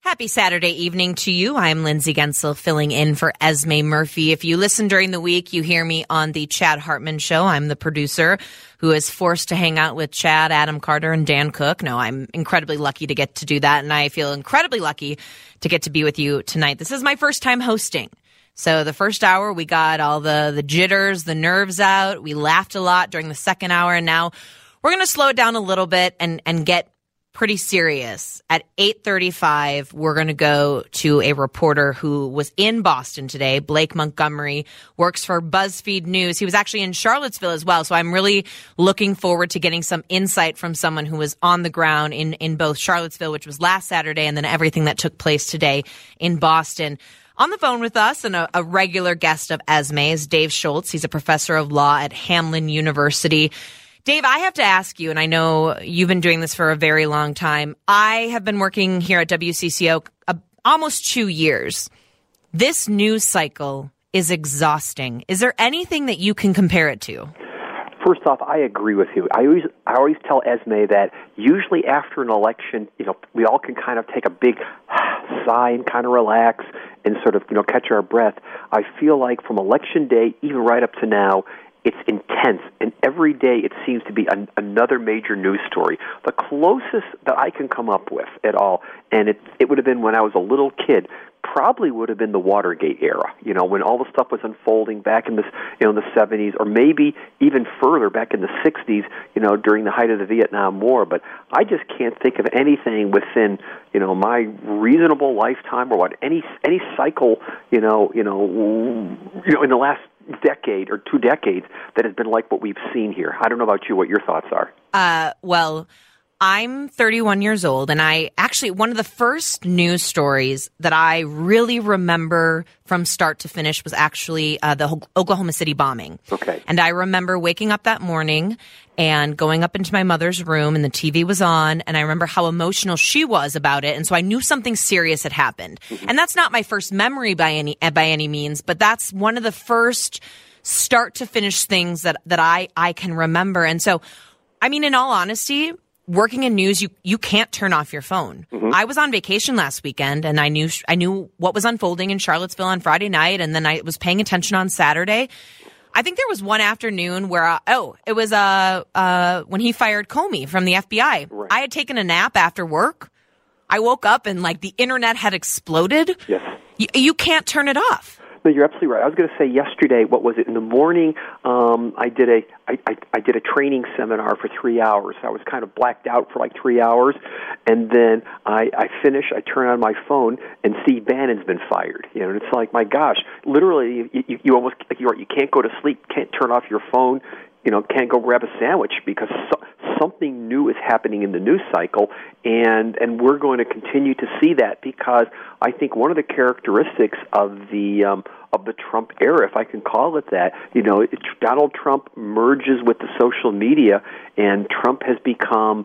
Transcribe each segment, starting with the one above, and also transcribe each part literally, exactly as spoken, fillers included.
Happy Saturday evening to you. I'm Lindsay Gensel filling in for Esme Murphy. If you listen during the week, you hear me on the Chad Hartman Show. I'm the producer who is forced to hang out with Chad, Adam Carter, and Dan Cook. No, I'm incredibly lucky to get to do that, and I feel incredibly lucky to get to be with you tonight. This is my first time hosting. So the first hour, we got all the, the jitters, the nerves out. We laughed a lot during the second hour, and now we're going to slow it down a little bit and, and get pretty serious. At eight thirty-five, we're going to go to a reporter who was in Boston today. Blake Montgomery works for BuzzFeed News. He was actually in Charlottesville as well. So I'm really looking forward to getting some insight from someone who was on the ground in, in both Charlottesville, which was last Saturday, and then everything that took place today in Boston. On the phone with us and a, a regular guest of Esme is Dave Schultz. He's a professor of law at Hamline University. Dave, I have to ask you, and I know you've been doing this for a very long time. I have been working here at W C C O uh, almost two years. This news cycle is exhausting. Is there anything that you can compare it to? First off, I agree with you. I always, I always tell Esme that usually after an election, you know, we all can kind of take a big sigh and kind of relax and sort of, you know, catch our breath. I feel like from election day, even right up to now, it's intense, and every day it seems to be an, another major news story. The closest that I can come up with at all, and it it would have been when I was a little kid, probably would have been the Watergate era, you know, when all the stuff was unfolding back in the, you know, in the seventies, or maybe even further back in the sixties, you know, during the height of the Vietnam War. But I just can't think of anything within, you know, my reasonable lifetime or what any any cycle, you know, you know, you know, in the last decade or two decades that has been like what we've seen here. I don't know about you, what your thoughts are. Uh, well, I'm thirty-one years old, and I actually, one of the first news stories that I really remember from start to finish was actually uh, the Oklahoma City bombing. Okay. And I remember waking up that morning and going up into my mother's room, and the T V was on, and I remember how emotional she was about it, and so I knew something serious had happened. Mm-hmm. And that's not my first memory by any by any means, but that's one of the first start to finish things that that I I can remember. And so, I mean, in all honesty, working in news, you, you can't turn off your phone. Mm-hmm. I was on vacation last weekend, and I knew I knew what was unfolding in Charlottesville on Friday night, and then I was paying attention on Saturday. I think there was one afternoon where, uh, oh, it was uh, uh, when he fired Comey from the F B I. Right. I had taken a nap after work. I woke up, and like the internet had exploded. Yes. You, you can't turn it off. No, you're absolutely right. I was going to say yesterday, what was it? In the morning, um, I did a I, I, I did a training seminar for three hours. I was kind of blacked out for like three hours, and then I, I finish. I turn on my phone, and Steve Bannon's been fired. You know, and it's like, my gosh, literally, you, you, you almost like you're you can't go to sleep, can't turn off your phone. You know, can't go grab a sandwich because so, something new is happening in the news cycle, and and we're going to continue to see that because I think one of the characteristics of the um, of the Trump era, if I can call it that, you know, it, Donald Trump merges with the social media, and Trump has become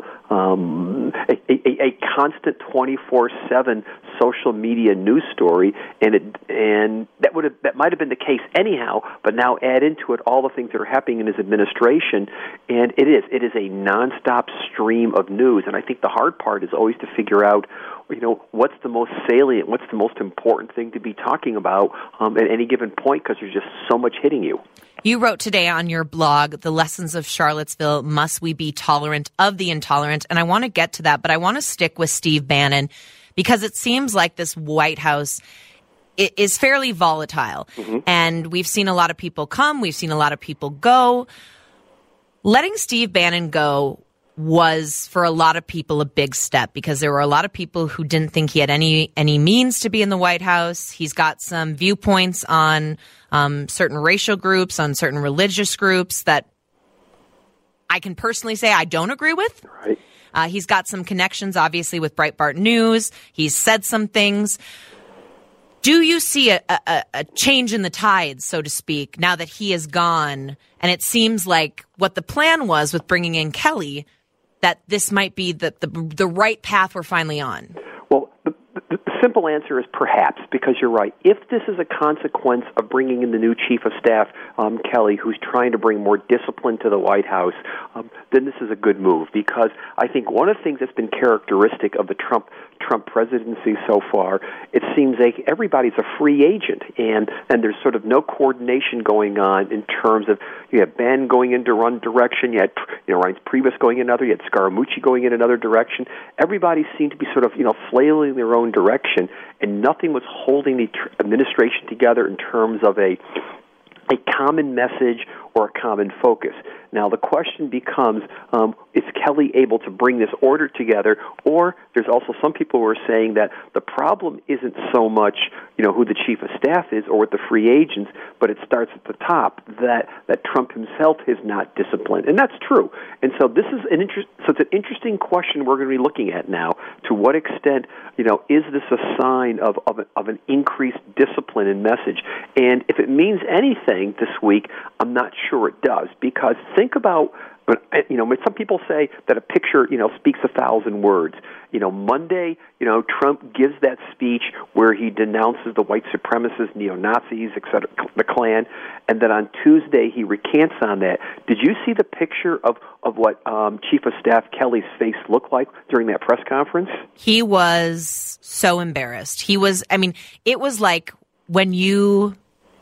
um, a, a, a constant twenty-four seven social media news story, and it and that would have that might have been the case anyhow, but now add into it all the things that are happening in his administration, and it is it is a nonstop stream of news, and I think the hard part is always to figure out, you know, what's the most salient, what's the most important thing to be talking about um, at any given point, because there's just so much hitting you. You wrote today on your blog, The Lessons of Charlottesville, Must We Be Tolerant of the Intolerant? And I want to get to that, but I want to stick with Steve Bannon because it seems like this White House is fairly volatile. Mm-hmm. And we've seen a lot of people come, we've seen a lot of people go. Letting Steve Bannon go was for a lot of people a big step because there were a lot of people who didn't think he had any any means to be in the White House. He's got some viewpoints on um, certain racial groups, on certain religious groups that I can personally say I don't agree with. Right. Uh, he's got some connections, obviously, with Breitbart News. He's said some things. Do you see a, a, a change in the tides, so to speak, now that he is gone? And it seems like what the plan was with bringing in Kelly, that this might be the, the, the right path we're finally on. Well, the, the, the simple answer is perhaps, because you're right. If this is a consequence of bringing in the new chief of staff, um, Kelly, who's trying to bring more discipline to the White House, um, then this is a good move, because I think one of the things that's been characteristic of the Trump Trump presidency so far, it seems like everybody's a free agent, and, and there's sort of no coordination going on in terms of, you had Ben going into one direction, you had, you know, Reince Priebus going in another, you had Scaramucci going in another direction. Everybody seemed to be sort of, you know, flailing their own direction, and nothing was holding the tr- administration together in terms of a a common message or a common focus. Now, the question becomes, um, is Kelly able to bring this order together? Or there's also some people who are saying that the problem isn't so much, you know, who the chief of staff is or with the free agents, but it starts at the top, that, that Trump himself is not disciplined. And that's true. And so this is an interest, so it's an interesting question we're going to be looking at now. To what extent, you know, is this a sign of, of, of an increased discipline and message? And if it means anything this week, I'm not sure it does, because think about, you know, some people say that a picture, you know, speaks a thousand words. You know, Monday, you know, Trump gives that speech where he denounces the white supremacists, neo-Nazis, et cetera, the Klan, and then on Tuesday he recants on that. Did you see the picture of, of what um, Chief of Staff Kelly's face looked like during that press conference? He was so embarrassed. He was, I mean, it was like when you...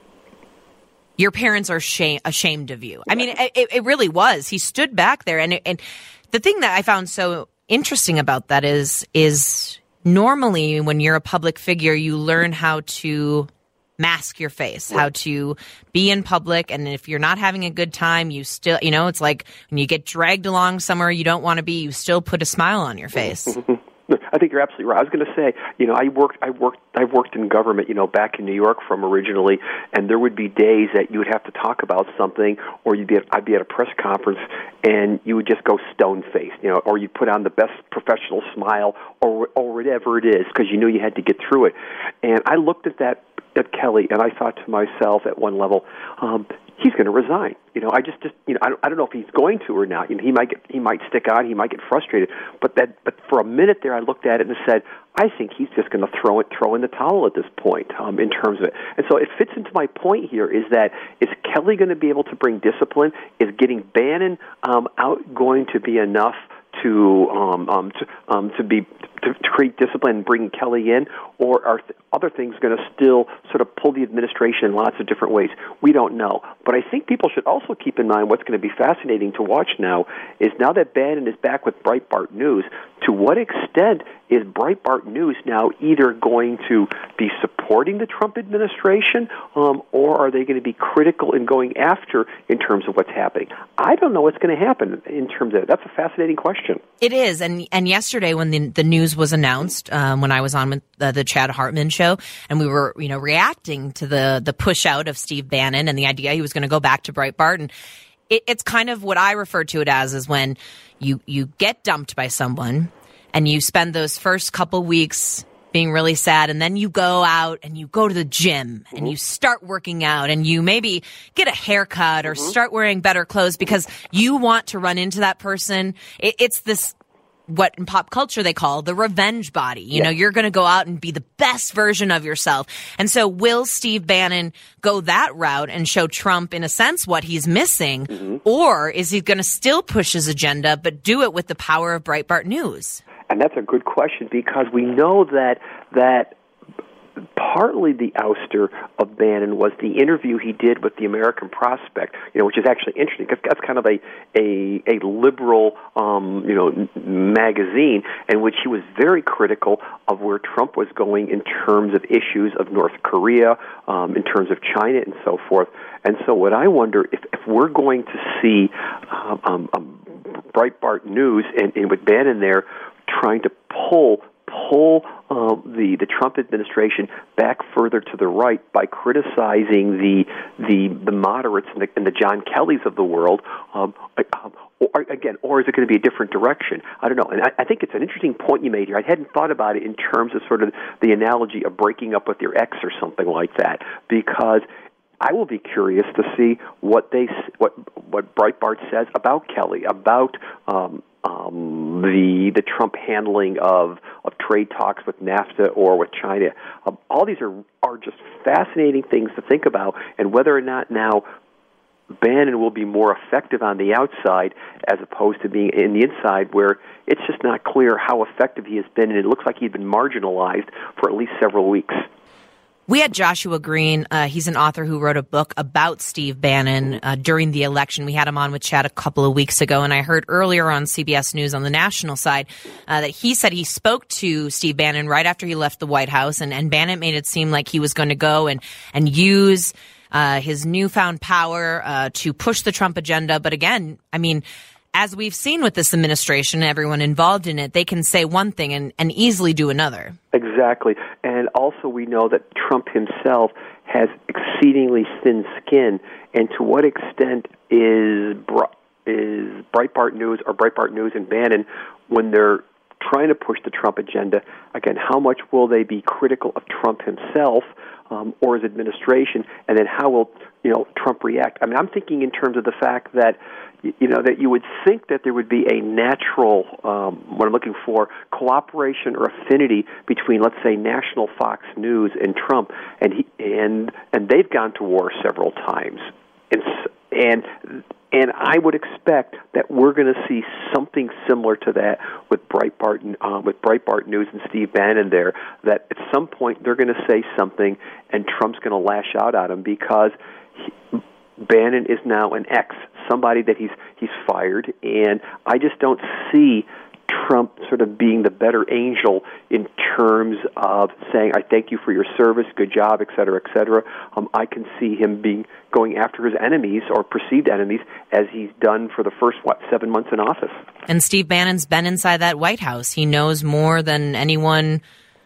Your parents are shame, ashamed of you. I mean, it, it really was. He stood back there, and and the thing that I found so interesting about that is is normally when you're a public figure, you learn how to mask your face, how to be in public, and if you're not having a good time, you still, you know, it's like when you get dragged along somewhere you don't want to be, you still put a smile on your face. I think you're absolutely right. I was going to say, you know, I worked, I worked, I worked in government, you know, back in New York from originally, and there would be days that you would have to talk about something, or you'd be, at, I'd be at a press conference, and you would just go stone-faced, you know, or you'd put on the best professional smile, or or whatever it is, because you knew you had to get through it. And I looked at that at Kelly, and I thought to myself at one level, um, he's going to resign. You know, I just, just you know, I don't, I don't know if he's going to or not. You know, he might get, he might stick on, he might get frustrated. But that, but for a minute there, I looked at it and said, I think he's just going to throw it, throw in the towel at this point, um, in terms of it. And so it fits into my point here: is that is Kelly going to be able to bring discipline? Is getting Bannon um, out going to be enough to um, um, to um, to be to, to create discipline and bring Kelly in, or are th- other things going to still sort of pull the administration in lots of different ways? We don't know. But I think people should also keep in mind what's going to be fascinating to watch now is now that Bannon is back with Breitbart News, to what extent is Breitbart News now either going to be supporting the Trump administration, um, or are they going to be critical in going after in terms of what's happening? I don't know what's going to happen in terms of it. That's a fascinating question. It is. And and yesterday when the, the news was announced, um, when I was on with the, the Chad Hartman show, and we were, you know, reacting to the, the push out of Steve Bannon and the idea he was going to go back to Breitbart, and it, it's kind of what I refer to it as is when you, you get dumped by someone and you spend those first couple weeks being really sad, and then you go out and you go to the gym and mm-hmm. you start working out and you maybe get a haircut or mm-hmm. start wearing better clothes because you want to run into that person. It, it's this, what in pop culture they call the revenge body. You yeah. know, you're going to go out and be the best version of yourself. And so will Steve Bannon go that route and show Trump, in a sense, what he's missing? Mm-hmm. Or is he going to still push his agenda, but do it with the power of Breitbart News? And that's a good question, because we know that that partly the ouster of Bannon was the interview he did with the American Prospect, you know, which is actually interesting because that's kind of a a, a liberal, um, you know, n- magazine in which he was very critical of where Trump was going in terms of issues of North Korea, um, in terms of China, and so forth. And so, what I wonder if if we're going to see um, um, um, Breitbart News and, and with Bannon there trying to pull pull um, the the Trump administration back further to the right by criticizing the the the moderates and the, and the John Kellys of the world, um, um, or, again, or is it going to be a different direction? I don't know. And I, I think it's an interesting point you made here. I hadn't thought about it in terms of sort of the analogy of breaking up with your ex or something like that, because I will be curious to see what they what what Breitbart says about Kelly, about um, um, the the Trump handling of, of trade talks with NAFTA or with China. Um, all these are are just fascinating things to think about, and whether or not now Bannon will be more effective on the outside as opposed to being in the inside, where it's just not clear how effective he has been, and it looks like he's been marginalized for at least several weeks. We had Joshua Green. Uh, he's an author who wrote a book about Steve Bannon uh, during the election. We had him on with Chad a couple of weeks ago, and I heard earlier on C B S News on the national side uh, that he said he spoke to Steve Bannon right after he left the White House, and, and Bannon made it seem like he was going to go and, and use uh, his newfound power uh, to push the Trump agenda. But again, I mean, as we've seen with this administration, everyone involved in it, they can say one thing and, and easily do another. Exactly. And also we know that Trump himself has exceedingly thin skin, and to what extent is is Breitbart News or Breitbart News and Bannon, when they're trying to push the Trump agenda, again, how much will they be critical of Trump himself um, or his administration, and then how will, you know, Trump react? I mean, I'm thinking in terms of the fact that, you know, that you would think that there would be a natural, um, what I'm looking for, cooperation or affinity between, let's say, national Fox News and Trump, and he, and and they've gone to war several times, and and and I would expect that we're going to see something similar to that with Breitbart uh, with Breitbart News and Steve Bannon there. That at some point they're going to say something, and Trump's going to lash out at him because he, Bannon is now an ex, somebody that he's he's fired, and I just don't see Trump sort of being the better angel in terms of saying, I thank you for your service, good job, et cetera, et cetera. Um, I can see him being going after his enemies or perceived enemies, as he's done for the first, what, seven months in office. And Steve Bannon's been inside that White House. He knows more than anyone.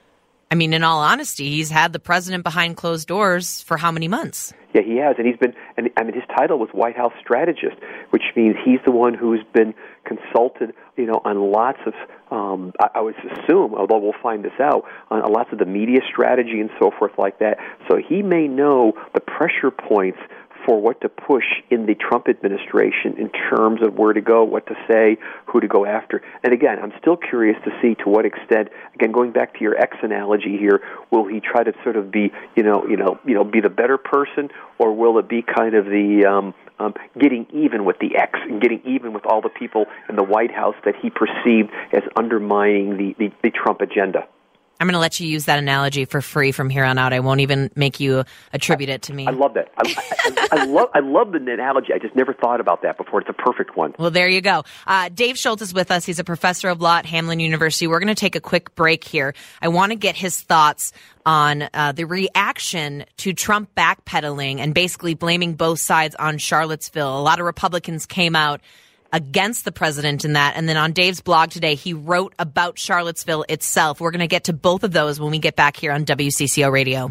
I mean, in all honesty, he's had the president behind closed doors for how many months? Yeah, he has, and he's been, and I mean, his title was White House strategist, which means he's the one who's been consulted, you know, on lots of, um, I, I would assume, although we'll find this out, on lots of the media strategy and so forth like that. So he may know the pressure points for what to push in the Trump administration in terms of where to go, what to say, who to go after. And again, I'm still curious to see to what extent, again, going back to your ex analogy here, will he try to sort of be, you know, you know, you know, be the better person, or will it be kind of the um, um, getting even with the ex and getting even with all the people in the White House that he perceived as undermining the, the, the Trump agenda? I'm going to let you use that analogy for free from here on out. I won't even make you attribute it to me. I love that. I, I, I love I love the analogy. I just never thought about that before. It's a perfect one. Well, there you go. Uh, Dave Schultz is with us. He's a professor of law at Hamline University. We're going to take a quick break here. I want to get his thoughts on uh, the reaction to Trump backpedaling and basically blaming both sides on Charlottesville. A lot of Republicans came out against the president in that. And then on Dave's blog today, he wrote about Charlottesville itself. We're going to get to both of those when we get back here on W C C O Radio.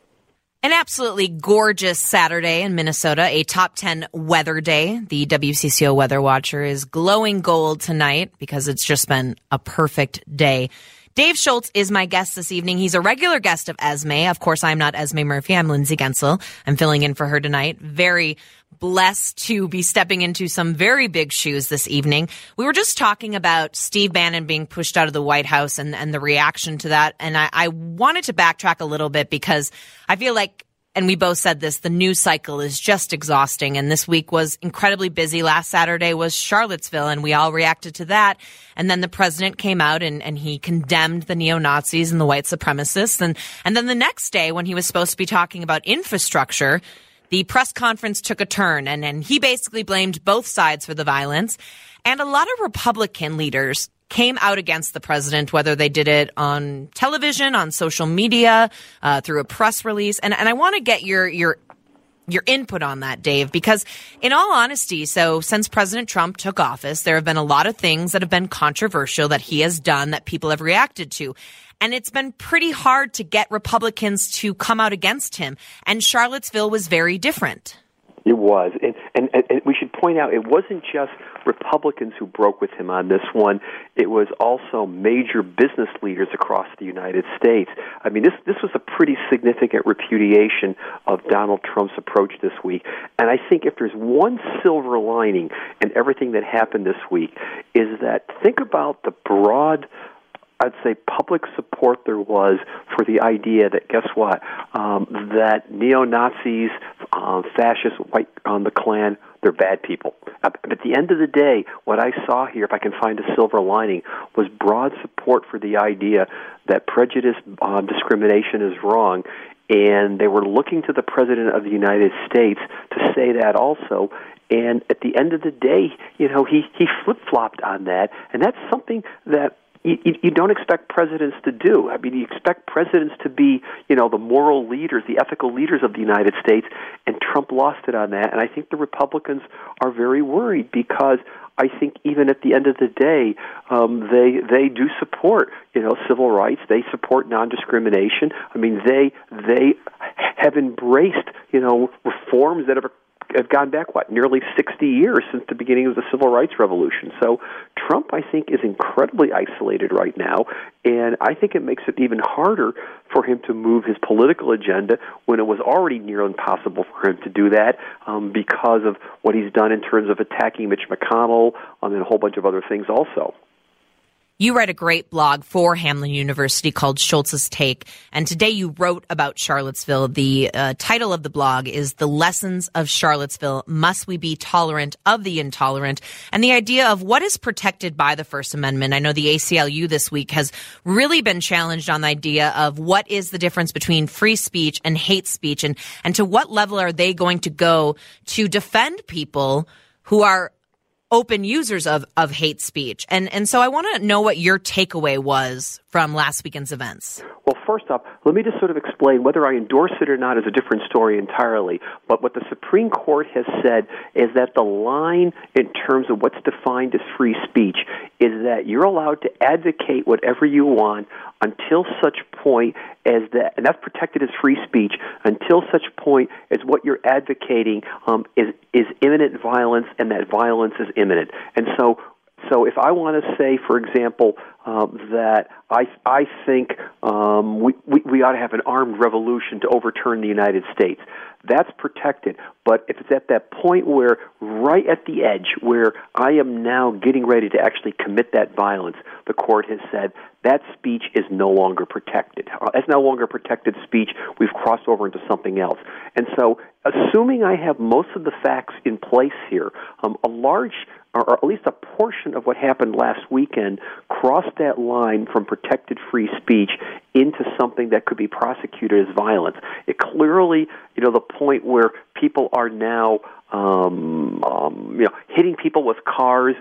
An absolutely gorgeous Saturday in Minnesota, a top ten weather day. The W C C O Weather Watcher is glowing gold tonight because it's just been a perfect day. Dave Schultz is my guest this evening. He's a regular guest of Esme. Of course, I'm not Esme Murphy. I'm Lindsay Gensel. I'm filling in for her tonight. Very blessed to be stepping into some very big shoes this evening. We were just talking about Steve Bannon being pushed out of the White House and, and the reaction to that. And I, I wanted to backtrack a little bit because I feel like, and we both said this, the news cycle is just exhausting. And this week was incredibly busy. Last Saturday was Charlottesville, and we all reacted to that. And then the president came out and, and he condemned the neo-Nazis and the white supremacists. And, and then the next day, when he was supposed to be talking about infrastructure, the press conference took a turn, and, and he basically blamed both sides for the violence. And a lot of Republican leaders came out against the president, whether they did it on television, on social media, uh, through a press release. And, and I want to get your, your, your input on that, Dave, because in all honesty, so since President Trump took office, there have been a lot of things that have been controversial that he has done that people have reacted to. And it's been pretty hard to get Republicans to come out against him. And Charlottesville was very different. It was. And, and, and we should point out, it wasn't just Republicans who broke with him on this one. It was also major business leaders across the United States. I mean, this, this was a pretty significant repudiation of Donald Trump's approach this week. And I think if there's one silver lining in everything that happened this week, is that think about the broad, I'd say, public support there was for the idea that, guess what, um, that neo-Nazis uh, fascists, white on um, the Klan, they're bad people. At the end of the day, what I saw here, if I can find a silver lining, was broad support for the idea that prejudice, uh, discrimination is wrong, and they were looking to the President of the United States to say that also. And at the end of the day, you know, he, he flip-flopped on that, and that's something that You, you don't expect presidents to do. I mean, you expect presidents to be, you know, the moral leaders, the ethical leaders of the United States, and Trump lost it on that. And I think the Republicans are very worried because I think even at the end of the day, um, they they do support, you know, civil rights. They support non-discrimination. I mean, they they have embraced, you know, reforms that have have gone back, what, nearly sixty years since the beginning of the Civil Rights Revolution. So Trump, I think, is incredibly isolated right now, and I think it makes it even harder for him to move his political agenda when it was already near impossible for him to do that um, because of what he's done in terms of attacking Mitch McConnell um, and a whole bunch of other things also. You write a great blog for Hamline University called Schultz's Take, and today you wrote about Charlottesville. The uh, title of the blog is The Lessons of Charlottesville, Must We Be Tolerant of the Intolerant? And the idea of what is protected by the First Amendment. I know the A C L U this week has really been challenged on the idea of what is the difference between free speech and hate speech, and, and to what level are they going to go to defend people who are open users of, of hate speech. And and so I want to know what your takeaway was from last weekend's events. Well, first off, let me just sort of explain whether I endorse it or not is a different story entirely. But what the Supreme Court has said is that the line in terms of what's defined as free speech is that you're allowed to advocate whatever you want until such point as that, and that's protected as free speech, until such point as what you're advocating um, is, is imminent violence, and that violence is imminent. And so So if I want to say, for example, um, that I I think um, we, we we ought to have an armed revolution to overturn the United States, that's protected. But if it's at that point where, right at the edge, where I am now getting ready to actually commit that violence, the court has said that speech is no longer protected. Uh, it's no longer protected speech. We've crossed over into something else. And so, assuming I have most of the facts in place here, um, a large or at least a portion of what happened last weekend crossed that line from protected free speech into something that could be prosecuted as violence. It clearly, you know, the point where people are now, um, um, you know, hitting people with cars,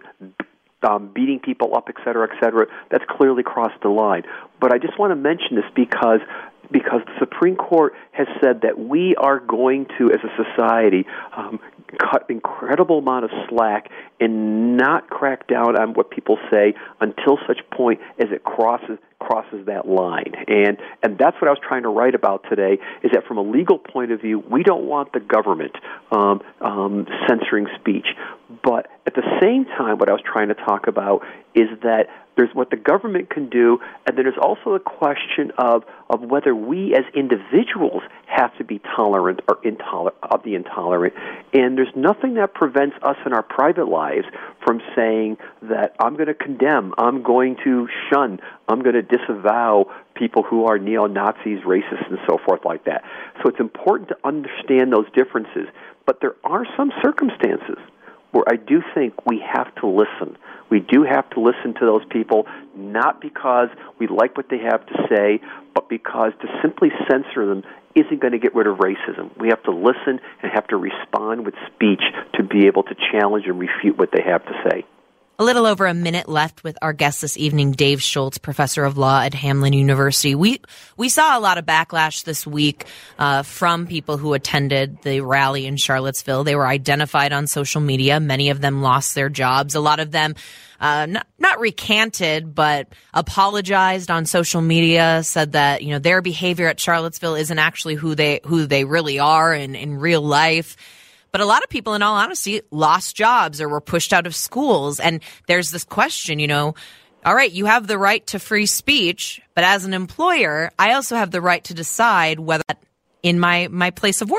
um, beating people up, et cetera, et cetera, that's clearly crossed the line. But I just want to mention this because because the Supreme Court has said that we are going to, as a society, um, cut incredible amount of slack and not crack down on what people say until such point as it crosses crosses that line. And and that's what I was trying to write about today, is that from a legal point of view, we don't want the government um, um, censoring speech. But at the same time, what I was trying to talk about is that there's what the government can do, and then there's also a question of, of whether we as individuals have to be tolerant or intolerant of the intolerant. And there's nothing that prevents us in our private lives from saying that I'm going to condemn, I'm going to shun, I'm going to disavow people who are neo-Nazis, racists, and so forth like that. So it's important to understand those differences. But there are some circumstances where I do think we have to listen. We do have to listen to those people, not because we like what they have to say, but because to simply censor them isn't going to get rid of racism. We have to listen and have to respond with speech to be able to challenge and refute what they have to say. A little over a minute left with our guest this evening, Dave Schultz, professor of law at Hamline University. We we saw a lot of backlash this week uh, from people who attended the rally in Charlottesville. They were identified on social media. Many of them lost their jobs. A lot of them uh, not, not recanted, but apologized on social media, said that, you know, their behavior at Charlottesville isn't actually who they who they really are in, in real life. But a lot of people, in all honesty, lost jobs or were pushed out of schools. And there's this question, you know, all right, you have the right to free speech, but as an employer, I also have the right to decide whether in my, my place of work.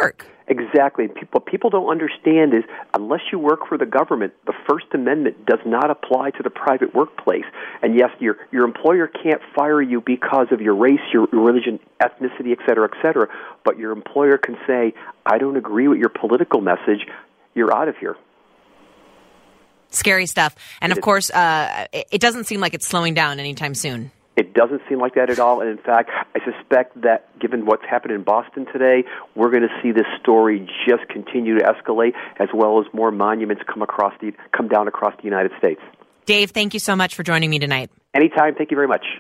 Exactly. People, what people don't understand is unless you work for the government, the First Amendment does not apply to the private workplace. And yes, your your employer can't fire you because of your race, your religion, ethnicity, et cetera, et cetera, but your employer can say, I don't agree with your political message, you're out of here. Scary stuff. And of course, uh, it doesn't seem like it's slowing down anytime soon. It doesn't seem like that at all. And in fact, I suspect that given what's happened in Boston today, we're going to see this story just continue to escalate, as well as more monuments come across the come down across the United States. Dave, thank you so much for joining me tonight. Anytime. Thank you very much.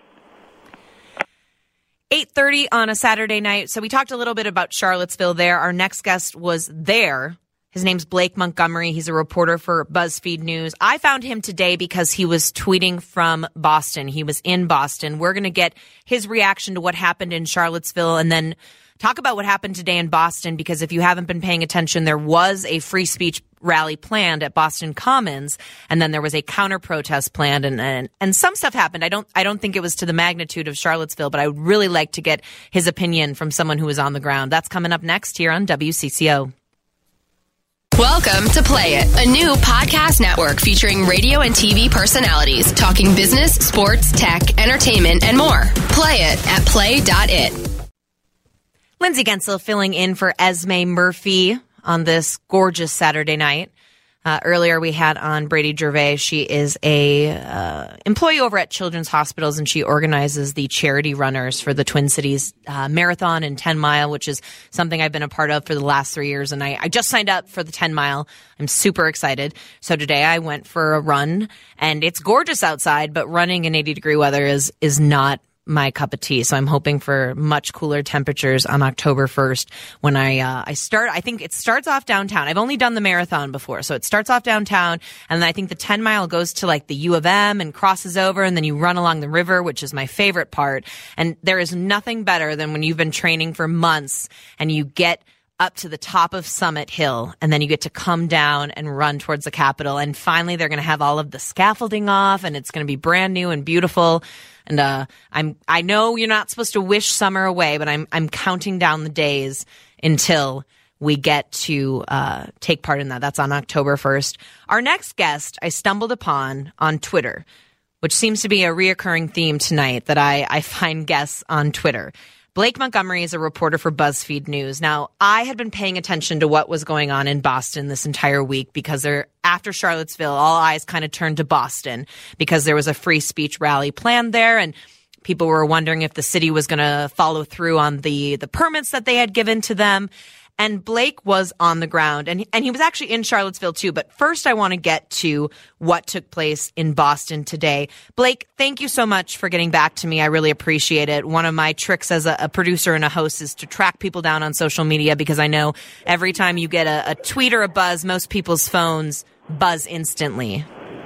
eight thirty on a Saturday night. So we talked a little bit about Charlottesville there. Our next guest was there. His name's Blake Montgomery. He's a reporter for BuzzFeed News. I found him today because he was tweeting from Boston. He was in Boston. We're going to get his reaction to what happened in Charlottesville and then talk about what happened today in Boston, because if you haven't been paying attention, there was a free speech rally planned at Boston Commons, and then there was a counter protest planned, and, and and some stuff happened. I don't I don't think it was to the magnitude of Charlottesville, but I would really like to get his opinion from someone who was on the ground. That's coming up next here on W C C O. Welcome to Play It, a new podcast network featuring radio and T V personalities talking business, sports, tech, entertainment, and more. Play it at play dot it. Lindsay Gensel filling in for Esme Murphy on this gorgeous Saturday night. Uh, earlier we had on Brady Gervais. She is a uh, employee over at Children's Hospitals, and she organizes the charity runners for the Twin Cities uh, Marathon and ten mile, which is something I've been a part of for the last three years. And I, I just signed up for the ten mile. I'm super excited. So today I went for a run, and it's gorgeous outside, but running in eighty degree weather is is not my cup of tea. So I'm hoping for much cooler temperatures on October first when I uh, I start. I think it starts off downtown. I've only done the marathon before, so it starts off downtown, and then I think the ten mile goes to like the U of M and crosses over, and then you run along the river, which is my favorite part. And there is nothing better than when you've been training for months and you get up to the top of Summit Hill, and then you get to come down and run towards the Capitol. And finally, they're going to have all of the scaffolding off, and it's going to be brand new and beautiful. And uh, I'm I know you're not supposed to wish summer away, but I'm I'm counting down the days until we get to uh, take part in that. That's on October first. Our next guest I stumbled upon on Twitter, which seems to be a reoccurring theme tonight that I, I find guests on Twitter. Blake Montgomery is a reporter for BuzzFeed News. Now, I had been paying attention to what was going on in Boston this entire week because there, after Charlottesville, all eyes kind of turned to Boston because there was a free speech rally planned there, and people were wondering if the city was going to follow through on the, the permits that they had given to them. And Blake was on the ground, and and he was actually in Charlottesville too. But first, I want to get to what took place in Boston today. Blake, thank you so much for getting back to me. I really appreciate it. One of my tricks as a, a producer and a host is to track people down on social media, because I know every time you get a, a tweet or a buzz, most people's phones buzz instantly.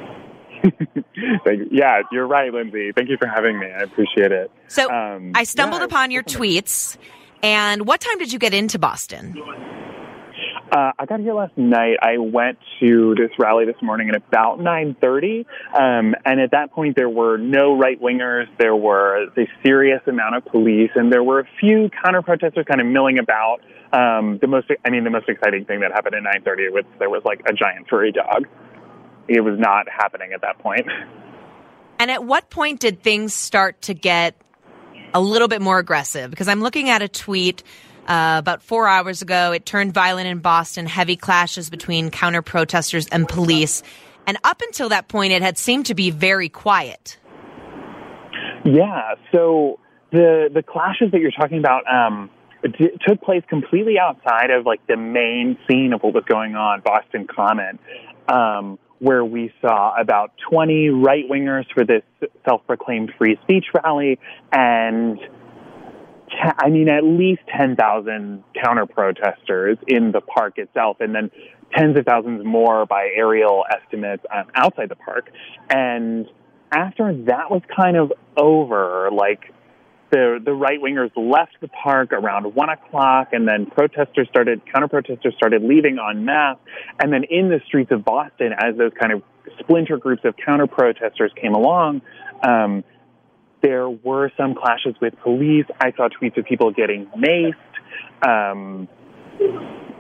Yeah, you're right, Lindsay. Thank you for having me. I appreciate it. So um, I stumbled yeah, upon your tweets. And what time did you get into Boston? Uh, I got here last night. I went to this rally this morning at about nine thirty, um, and at that point there were no right-wingers. There were a serious amount of police, and there were a few counter-protesters kind of milling about. Um, the most, I mean, the most exciting thing that happened at nine thirty was there was like a giant furry dog. It was not happening at that point. And at what point did things start to get a little bit more aggressive? Because I'm looking at a tweet uh, about four hours ago. It turned violent in Boston, heavy clashes between counter-protesters and police. And up until that point, it had seemed to be very quiet. Yeah, so the the clashes that you're talking about um, d- took place completely outside of like the main scene of what was going on, Boston Common, um, where we saw about twenty right-wingers for this self-proclaimed free speech rally, and t- I mean, at least ten thousand counter-protesters in the park itself, and then tens of thousands more by aerial estimates um, outside the park. And after that was kind of over, like, the the right-wingers left the park around one o'clock, and then protesters started, counter-protesters started leaving en masse. And then in the streets of Boston, as those kind of splinter groups of counter-protesters came along, um, there were some clashes with police. I saw tweets of people getting maced. Um,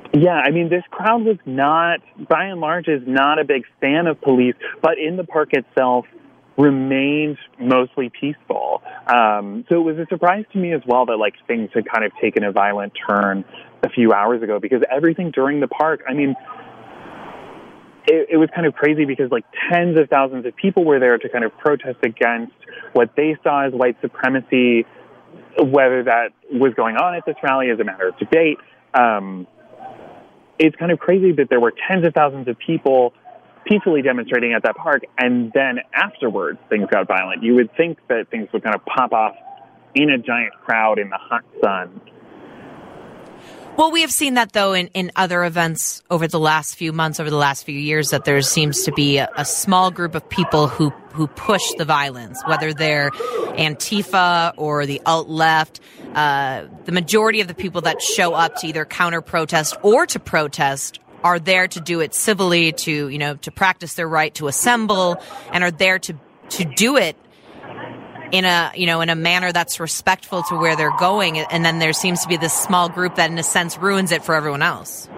Yeah, I mean, this crowd was not, by and large, is not a big fan of police, but in the park itself remained mostly peaceful. Um, so it was a surprise to me as well that, like, things had kind of taken a violent turn a few hours ago, because everything during the park, I mean, it, it was kind of crazy because, like, tens of thousands of people were there to kind of protest against what they saw as white supremacy. Whether that was going on at this rally is a matter of debate. Um, it's kind of crazy that there were tens of thousands of people peacefully demonstrating at that park, and then afterwards things got violent. You would think that things would kind of pop off in a giant crowd in the hot sun. Well, we have seen that, though, in, in other events over the last few months, over the last few years, that there seems to be a, a small group of people who, who push the violence, whether they're Antifa or the alt-left. Uh, the majority of the people that show up to either counter-protest or to protest are there to do it civilly, to, you know, to practice their right to assemble, and are there to, to do it in a, you know, in a manner that's respectful to where they're going. And then there seems to be this small group that, in a sense, ruins it for everyone else.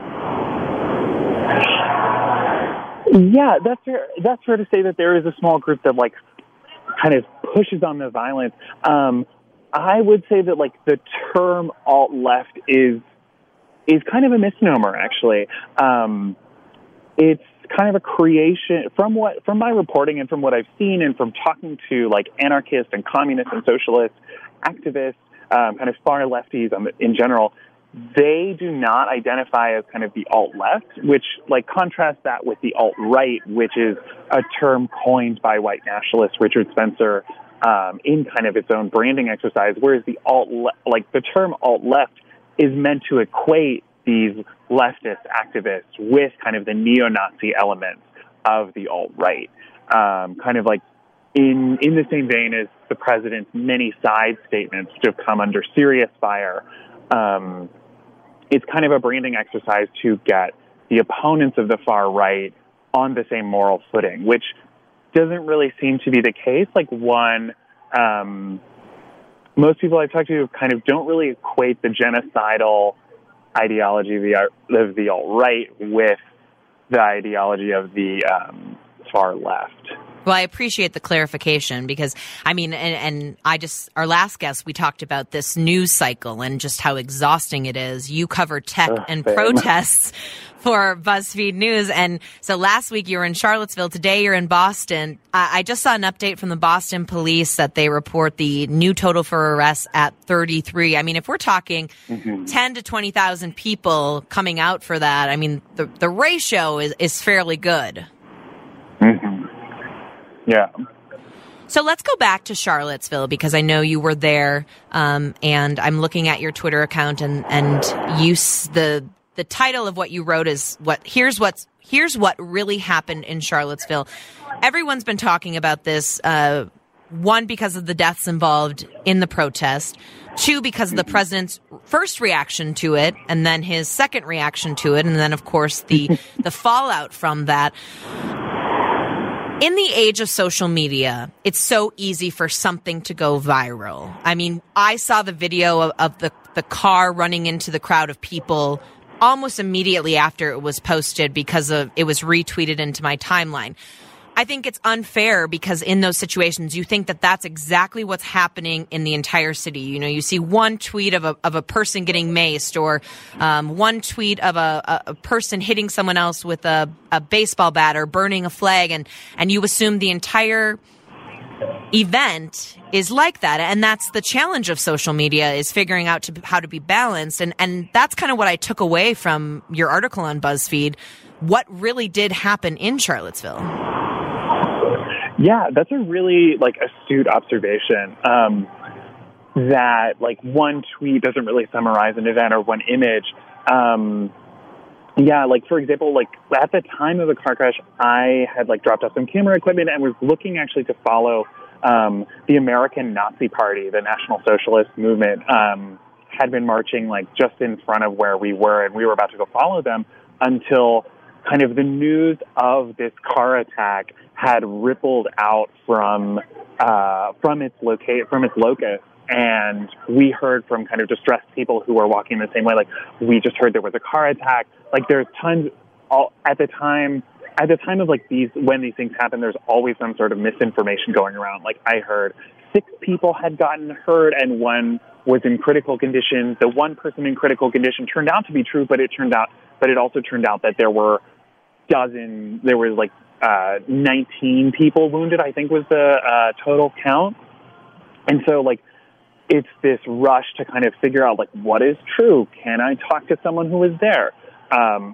Yeah, that's fair. That's fair to say that there is a small group that, like, kind of pushes on the violence. Um, I would say that, like, the term alt-left is is kind of a misnomer, actually. Um, it's kind of a creation from what from my reporting and from what I've seen and from talking to, like, anarchists and communists and socialist activists, um, kind of far lefties um, in general. They do not identify as kind of the alt-left, which, like, contrasts that with the alt-right, which is a term coined by white nationalist Richard Spencer um, in kind of its own branding exercise, whereas the alt, like, the term alt-left is meant to equate these leftist activists with kind of the neo-Nazi elements of the alt-right, um, kind of like in in the same vein as the president's many side statements which have come under serious fire. Um, it's kind of a branding exercise to get the opponents of the far right on the same moral footing, which doesn't really seem to be the case. Like, one, um, most people I've talked to kind of don't really equate the genocidal ideology of the, of the alt-right with the ideology of the um, far left. Well, I appreciate the clarification because, I mean, and, and I just, our last guest, we talked about this news cycle and just how exhausting it is. You cover tech oh, and man. protests for BuzzFeed News. And so last week you were in Charlottesville. Today you're in Boston. I, I just saw an update from the Boston police that they report the new total for arrests at thirty-three. I mean, if we're talking mm-hmm. ten to twenty thousand people coming out for that, I mean, the, the ratio is, is fairly good. Mm-hmm. Yeah. So let's go back to Charlottesville because I know you were there, um, and I'm looking at your Twitter account, and and you the the title of what you wrote is what here's what's here's what really happened in Charlottesville. Everyone's been talking about this. Uh, one, because of the deaths involved in the protest. Two, because of the president's first reaction to it, and then his second reaction to it, and then of course the the fallout from that. In the age of social media, it's so easy for something to go viral. I mean, I saw the video of, of the, the car running into the crowd of people almost immediately after it was posted because of it was retweeted into my timeline. I think it's unfair because in those situations, you think that that's exactly what's happening in the entire city. You know, you see one tweet of a of a person getting maced, or um, one tweet of a, a person hitting someone else with a, a baseball bat or burning a flag, and, and you assume the entire event is like that. And that's the challenge of social media, is figuring out to, how to be balanced. And, and that's kind of what I took away from your article on BuzzFeed. What really did happen in Charlottesville? Yeah, that's a really, like, astute observation, um, that, like, one tweet doesn't really summarize an event or one image. Um, yeah, like, for example, like, at the time of the car crash, I had, like, dropped off some camera equipment and was looking actually to follow um, the American Nazi Party, the National Socialist Movement, um, had been marching, like, just in front of where we were, and we were about to go follow them until kind of the news of this car attack had rippled out from uh, from its locate from its locus, and we heard from kind of distressed people who were walking the same way, like, we just heard there was a car attack. Like, there's tons, all, at the time, at the time of, like, these, when these things happen, there's always some sort of misinformation going around. Like, I heard six people had gotten hurt and one was in critical condition. The one person in critical condition turned out to be true, but it turned out, but it also turned out that there were dozen, there was like uh, nineteen people wounded, I think was the uh, total count. And so like, it's this rush to kind of figure out like, what is true? Can I talk to someone who was there? Um,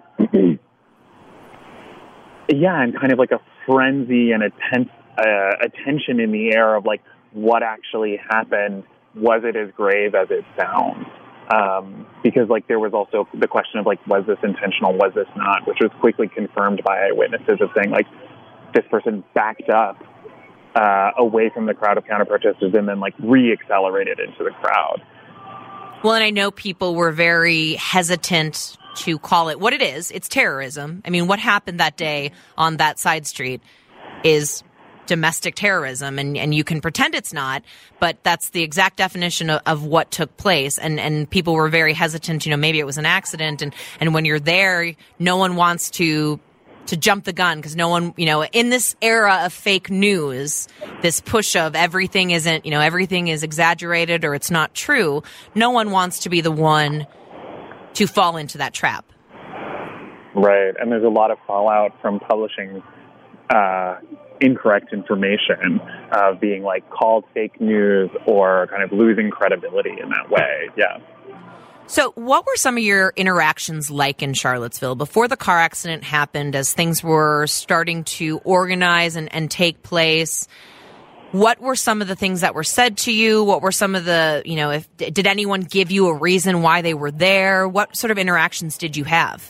yeah, and kind of like a frenzy and a tense uh, attention in the air of like, what actually happened? Was it as grave as it sounds? Um, because like there was also the question of like, was this intentional? Was this not? Which was quickly confirmed by eyewitnesses of saying like, this person backed up uh, away from the crowd of counter-protesters and then like re-accelerated into the crowd. Well, and I know people were very hesitant to call it what it is. It's terrorism. I mean, what happened that day on that side street is domestic terrorism, and, and you can pretend it's not, but that's the exact definition of, of what took place. And, and people were very hesitant, you know, maybe it was an accident. And, and when you're there, no one wants to to jump the gun because no one, you know, in this era of fake news, this push of everything isn't, you know, everything is exaggerated or it's not true. No one wants to be the one to fall into that trap. Right. And there's a lot of fallout from publishing uh, incorrect information, of uh, being like called fake news or kind of losing credibility in that way. Yeah. So what were some of your interactions like in Charlottesville before the car accident happened, as things were starting to organize and, and take place? What were some of the things that were said to you? What were some of the, you know, if did anyone give you a reason why they were there? What sort of interactions did you have?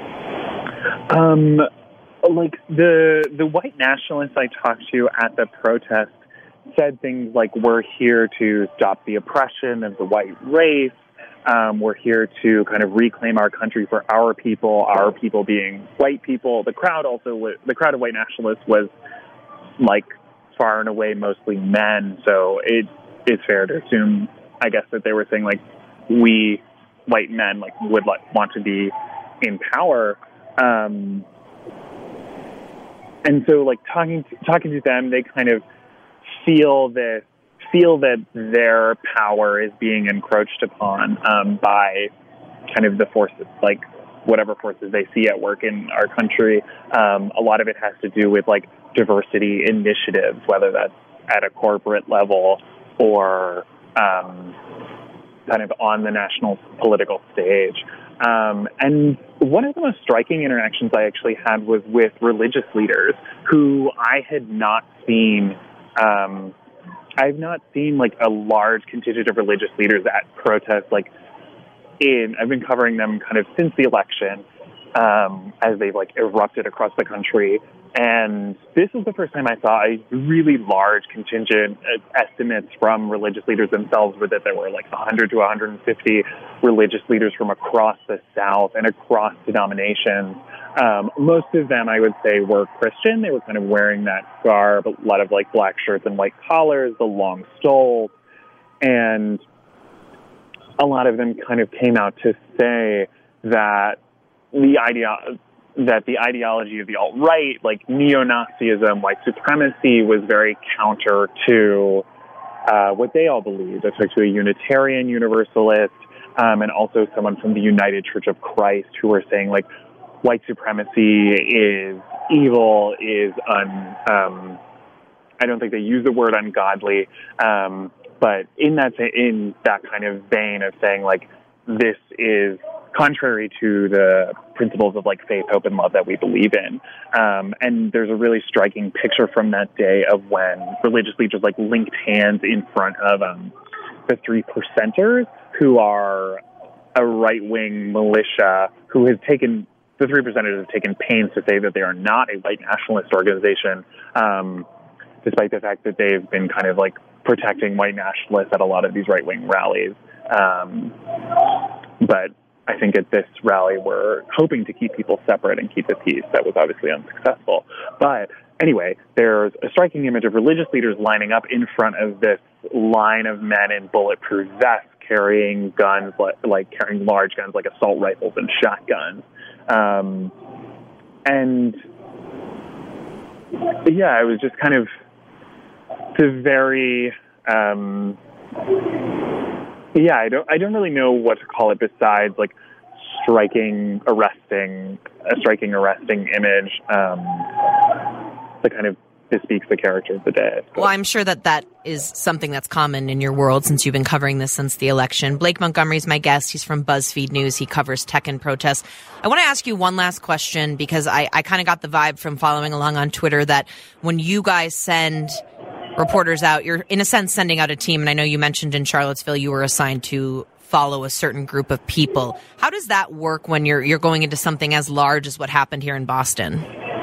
Um, like the the white nationalists I talked to at the protest said things like, we're here to stop the oppression of the white race. Um, we're here to kind of reclaim our country for our people, our people being white people. The crowd also, was, the crowd of white nationalists was like far and away mostly men. So it it's fair to assume, I guess, that they were saying like, we white men like would like, want to be in power. Um, and so like talking to, talking to them, they kind of feel this. feel that their power is being encroached upon um, by kind of the forces, like whatever forces they see at work in our country. Um, a lot of it has to do with like diversity initiatives, whether that's at a corporate level or um, kind of on the national political stage. Um, and one of the most striking interactions I actually had was with religious leaders who I had not seen um, I've not seen like a large contingent of religious leaders at protests. Like in, I've been covering them kind of since the election, um, as they've like erupted across the country. And this is the first time I saw a really large contingent. Uh, estimates from religious leaders themselves were that there were like one hundred to one hundred fifty religious leaders from across the South and across denominations. Um, most of them, I would say, were Christian. They were kind of wearing that garb, a lot of like black shirts and white collars, the long stoles. And a lot of them kind of came out to say that the idea, that the ideology of the alt-right, like neo-Nazism, white supremacy, was very counter to uh, what they all believed. I spoke to a Unitarian Universalist um, and also someone from the United Church of Christ who were saying, like, white supremacy is evil, is un, um, I don't think they use the word ungodly, um, but in that in that kind of vein of saying, like, this is contrary to the principles of, like, faith, hope, and love that we believe in. Um, and there's a really striking picture from that day of when religious leaders, like, linked hands in front of um, the Three Percenters, who are a right-wing militia who has taken... The Three Percenters have taken pains to say that they are not a white nationalist organization, um, despite the fact that they've been kind of like protecting white nationalists at a lot of these right-wing rallies. Um, but I think at this rally, we're hoping to keep people separate and keep the peace. That was obviously unsuccessful. But anyway, there's a striking image of religious leaders lining up in front of this line of men in bulletproof vests carrying guns, like, like carrying large guns like assault rifles and shotguns. Um, and yeah, it was just kind of the very, um, yeah, I don't, I don't really know what to call it besides like striking, arresting, a striking, arresting image, um, that kind of bespeaks the character of the day. Well, I'm sure that that is something that's common in your world since you've been covering this since the election. Blake Montgomery's my guest. He's from BuzzFeed News. He covers tech and protests. I want to ask you one last question because I, I kind of got the vibe from following along on Twitter that when you guys send reporters out, you're in a sense sending out a team. And I know you mentioned in Charlottesville you were assigned to follow a certain group of people. How does that work when you're you're going into something as large as what happened here in Boston?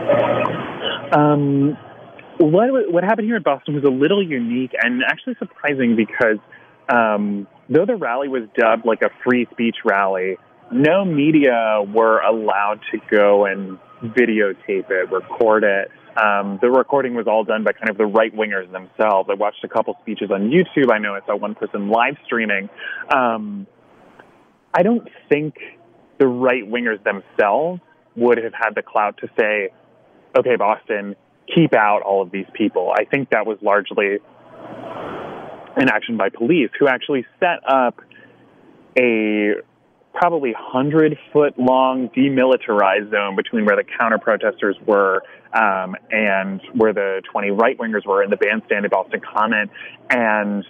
Um, what what happened here in Boston was a little unique and actually surprising because um, though the rally was dubbed like a free speech rally, no media were allowed to go and videotape it, record it. Um, the recording was all done by kind of the right-wingers themselves. I watched a couple speeches on YouTube. I know I saw one person live streaming. Um, I don't think the right-wingers themselves would have had the clout to say, okay, Boston, keep out all of these people. I think that was largely an action by police who actually set up a probably hundred-foot-long demilitarized zone between where the counter-protesters were um, and where the twenty right-wingers were in the bandstand at Boston Common, and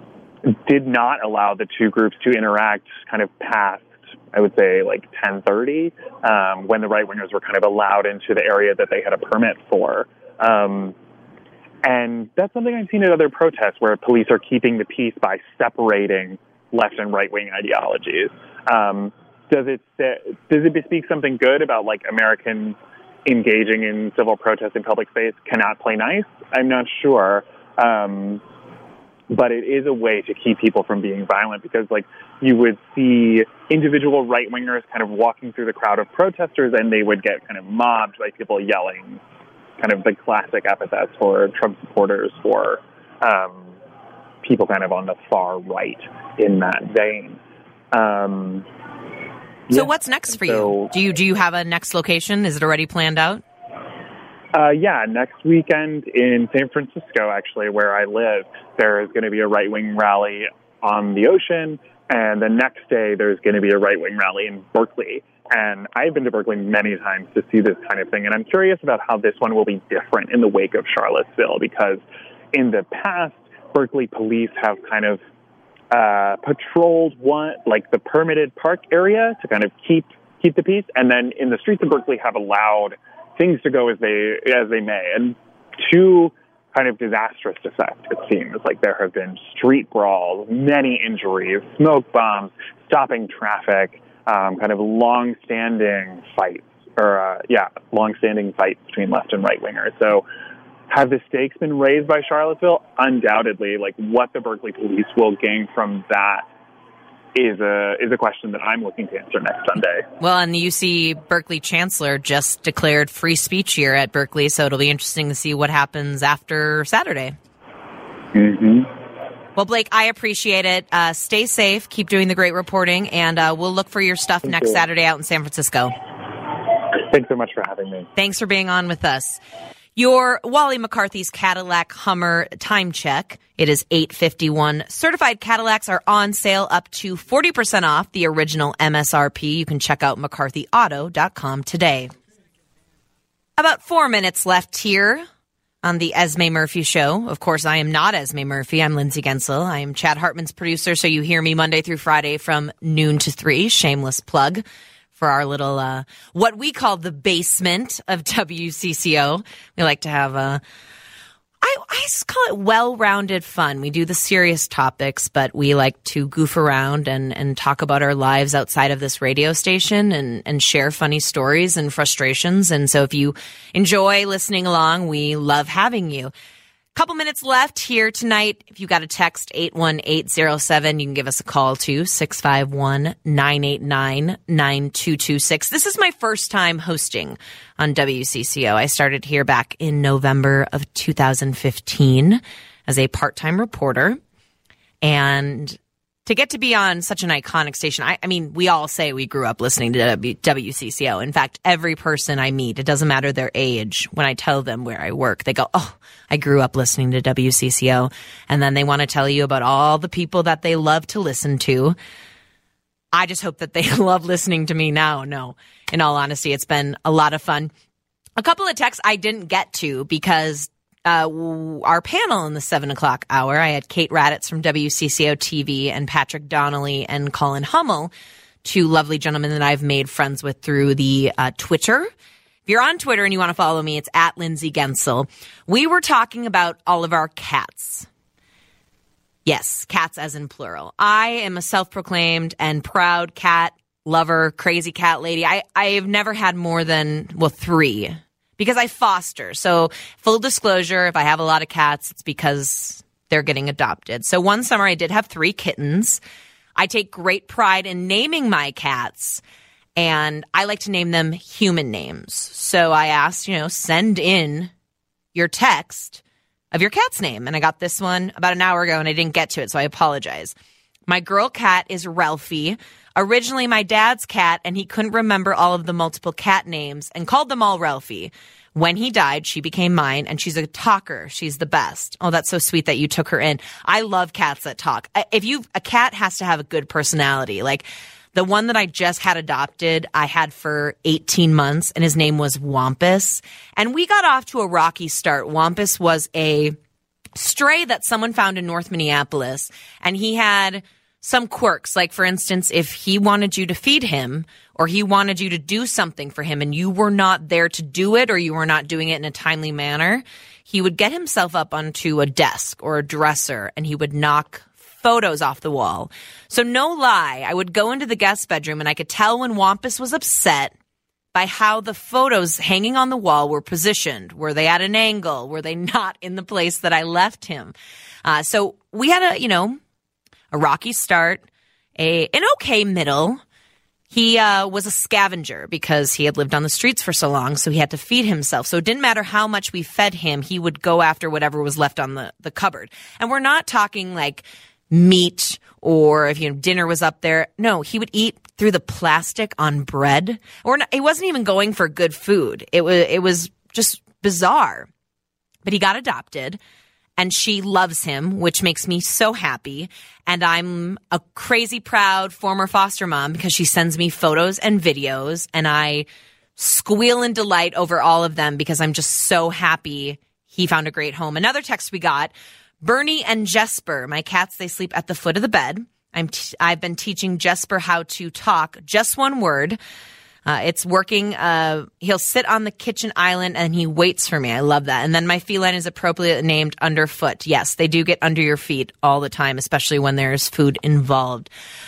did not allow the two groups to interact kind of past, I would say, like ten thirty, um, when the right-wingers were kind of allowed into the area that they had a permit for. Um, and that's something I've seen at other protests where police are keeping the peace by separating left and right-wing ideologies. Um, does it does it bespeak something good about like Americans engaging in civil protest in public space cannot play nice? I'm not sure, um, but it is a way to keep people from being violent because like you would see individual right wingers kind of walking through the crowd of protesters, and they would get kind of mobbed by people yelling, kind of the classic epithets for Trump supporters for um, people kind of on the far right in that vein. Um, so yeah. what's next for so, you? Do you do you have a next location? Is it already planned out? Uh, yeah, next weekend in San Francisco, actually, where I live, there is going to be a right-wing rally on the ocean, and the next day there's going to be a right-wing rally in Berkeley. And I've been to Berkeley many times to see this kind of thing, and I'm curious about how this one will be different in the wake of Charlottesville, because in the past, Berkeley police have kind of Uh, patrolled one, like the permitted park area to kind of keep keep the peace, and then in the streets of Berkeley have allowed things to go as they as they may, and to kind of disastrous effect. It seems like there have been street brawls, many injuries, smoke bombs, stopping traffic, um, kind of long-standing fights, or uh, yeah, long-standing fights between left and right wingers. So. Have the stakes been raised by Charlottesville? Undoubtedly. Like, what the Berkeley police will gain from that is a is a question that I'm looking to answer next Sunday. Well, and the U C Berkeley chancellor just declared free speech here at Berkeley, so it'll be interesting to see what happens after Saturday. Mm-hmm. Well, Blake, I appreciate it. Uh, stay safe. Keep doing the great reporting, and uh, we'll look for your stuff Thank next you. Saturday out in San Francisco. Thanks so much for having me. Thanks for being on with us. Your Wally McCarthy's Cadillac Hummer time check. It is eight fifty-one. Certified Cadillacs are on sale up to forty percent off the original M S R P. You can check out mccarthy auto dot com today. About four minutes left here on the Esme Murphy Show. Of course, I am not Esme Murphy. I'm Lindsay Gensel. I am Chad Hartman's producer, so you hear me Monday through Friday from noon to three. Shameless plug for our little, uh, what we call the basement of W C C O. We like to have a, I, I just call it well-rounded fun. We do the serious topics, but we like to goof around and, and talk about our lives outside of this radio station and, and share funny stories and frustrations. And so if you enjoy listening along, we love having you. Couple minutes left here tonight. If you got a text eight one eight zero seven, you can give us a call to six five one, nine eight nine, nine two two six. This is my first time hosting on W C C O. I started here back in November of two thousand fifteen as a part-time reporter. And to get to be on such an iconic station, I, I mean, we all say we grew up listening to w, W C C O. In fact, every person I meet, it doesn't matter their age, when I tell them where I work, they go, oh, I grew up listening to W C C O. And then they want to tell you about all the people that they love to listen to. I just hope that they love listening to me now. No, in all honesty, it's been a lot of fun. A couple of texts I didn't get to because Uh, our panel in the seven o'clock hour, I had Kate Raddatz from W C C O T V and Patrick Donnelly and Colin Hummel, two lovely gentlemen that I've made friends with through the uh, Twitter. If you're on Twitter and you want to follow me, it's at Lindsay Gensel. We were talking about all of our cats. Yes, cats as in plural. I am a self-proclaimed and proud cat lover, crazy cat lady. I, I've never had more than, well, three. Because I foster. So full disclosure, if I have a lot of cats, it's because they're getting adopted. So one summer I did have three kittens. I take great pride in naming my cats, and I like to name them human names. So I asked, you know, send in your text of your cat's name. And I got this one about an hour ago and I didn't get to it, so I apologize. My girl cat is Ralphie. Originally my dad's cat, and he couldn't remember all of the multiple cat names and called them all Ralphie. When he died, she became mine, and she's a talker. She's the best. Oh, that's so sweet that you took her in. I love cats that talk. If you, a cat has to have a good personality. Like the one that I just had adopted, I had for eighteen months, and his name was Wampus. And we got off to a rocky start. Wampus was a stray that someone found in North Minneapolis, and he had some quirks. Like, for instance, if he wanted you to feed him or he wanted you to do something for him and you were not there to do it or you were not doing it in a timely manner, he would get himself up onto a desk or a dresser and he would knock photos off the wall. So no lie, I would go into the guest bedroom and I could tell when Wampus was upset by how the photos hanging on the wall were positioned. Were they at an angle? Were they not in the place that I left him? Uh, so we had a, you know, a rocky start, a an okay middle. He uh, was a scavenger because he had lived on the streets for so long, so he had to feed himself. So it didn't matter how much we fed him, he would go after whatever was left on the, the cupboard. And we're not talking like meat or if, you know, dinner was up there. No, he would eat through the plastic on bread. Or not, he wasn't even going for good food. It was it was just bizarre. But he got adopted. And she loves him, which makes me so happy. And I'm a crazy proud former foster mom because she sends me photos and videos. And I squeal in delight over all of them because I'm just so happy he found a great home. Another text we got, Bernie and Jesper, my cats, they sleep at the foot of the bed. I'm t- I've been teaching Jesper how to talk just one word. Uh, it's working. Uh, he'll sit on the kitchen island and he waits for me. I love that. And then my feline is appropriately named Underfoot. Yes, they do get under your feet all the time, especially when there's food involved.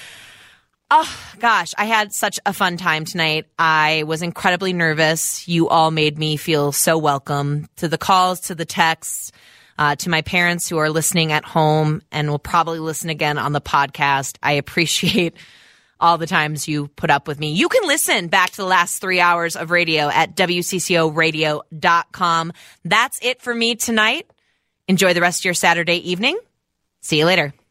Oh, gosh, I had such a fun time tonight. I was incredibly nervous. You all made me feel so welcome. To the calls, to the texts, uh, to my parents who are listening at home and will probably listen again on the podcast. I appreciate all the times you put up with me. You can listen back to the last three hours of radio at W C C O radio dot com. That's it for me tonight. Enjoy the rest of your Saturday evening. See you later.